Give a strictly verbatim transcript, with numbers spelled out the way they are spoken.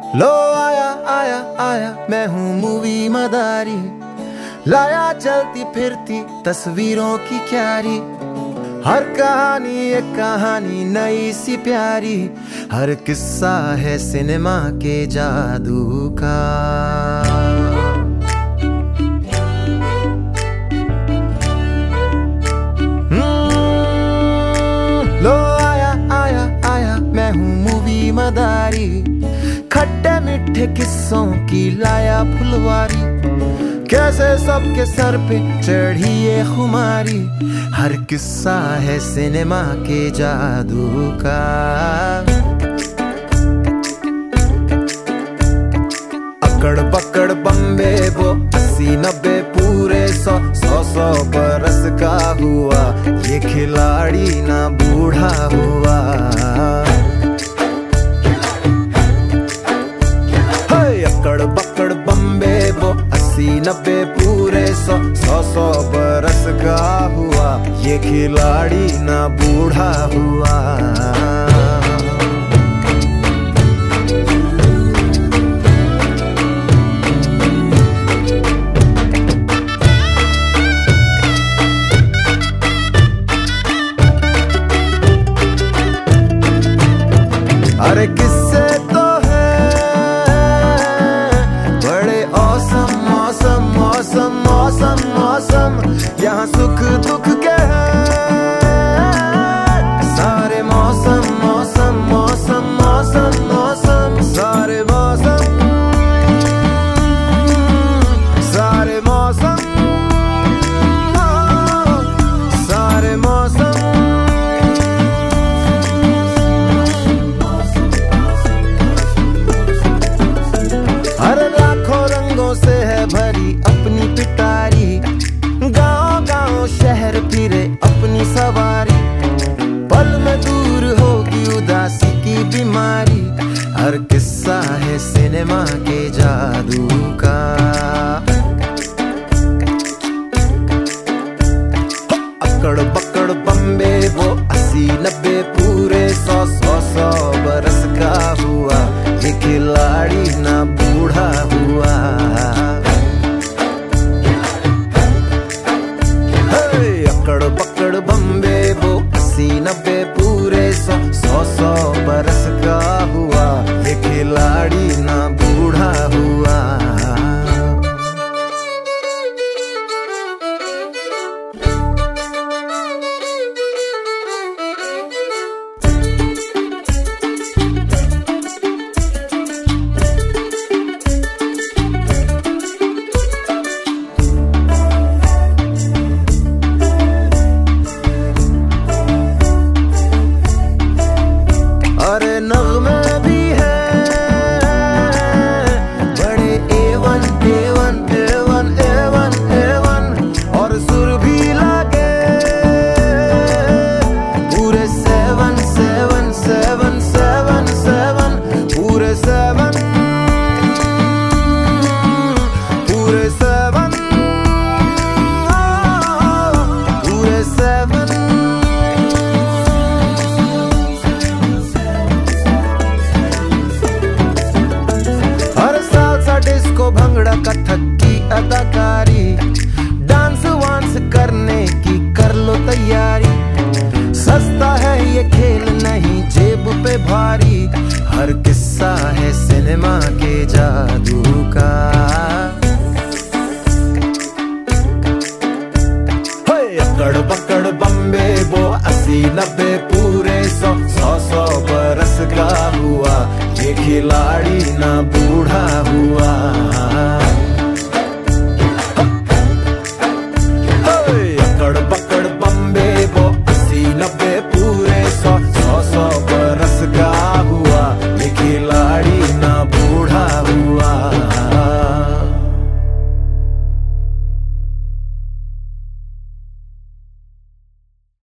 लो आया आया आया मैं हूँ मूवी मदारी, लाया चलती फिरती तस्वीरों की क्यारी। हर कहानी एक कहानी नई सी प्यारी, हर किस्सा है सिनेमा के जादू का। लो आया आया आया मैं हूँ मूवी मदारी, खट्टे मीठे किस्सों की लाया फुलवारी। कैसे सबके सर पे चढ़ी ये खुमारी, हर किस्सा है सिनेमा के जादू का। अकड़ बकड़ बम्बे वो अस्सी नब्बे पूरे सौ सौ सौ बरस का हुआ, ये खिलाड़ी ना बूढ़ा हुआ। अकड़ बकड़ बम्बे वो अस्सी नब्बे पूरे सौ सौ सौ बरस का हुआ, ये खिलाड़ी ना बूढ़ा हुआ। अरे किस्से तो है बड़े औसम मौसम मौसम मौसम मौसम, यहाँ सुख दुख के हैं सारे मौसम मौसम मौसम मौसम मौसम, सारे मौसम सारे मौसम सारे मौसम। से है भरी अपनी पिटारी, गांव गांव शहर फिरे अपनी सवारी। पल में दूर होगी उदासी की बीमारी, हर किस्सा है सिनेमा के जादू का। अकड़ बकड़ बम्बे वो अस्सी नब्बे पूरे सौ सौ सौ बरस का हुआ, ये खिलाड़ी ना बूढ़ा हुआ। अकड़ बकड़ बम्बे वो अस्सी नब्बे पूरे सौ सौ सौ बरस का हुआ, ये खिलाड़ी ना बूढ़ा हुआ। अरे नग़्मे भी है बड़े A one A one A one A one A one, और सुर भी लगे पूरे seven seven seven seven seven, पूरे सेवन पूरे सेवन पूरे सेवन। डिस्को भंगड़ा कथक की अदाकारी, डांस वांस करने की कर लो तैयारी। सस्ता है ये खेल नहीं जेब पे भारी, हर किस्सा है सिनेमा के जादू का। अकड़ बकड़ बम्बे वो अस्सी नब्बे पूरे सौ सौ सौ बरस का हुआ, ये खिलाड़ी ना बूढ़ा हुआ।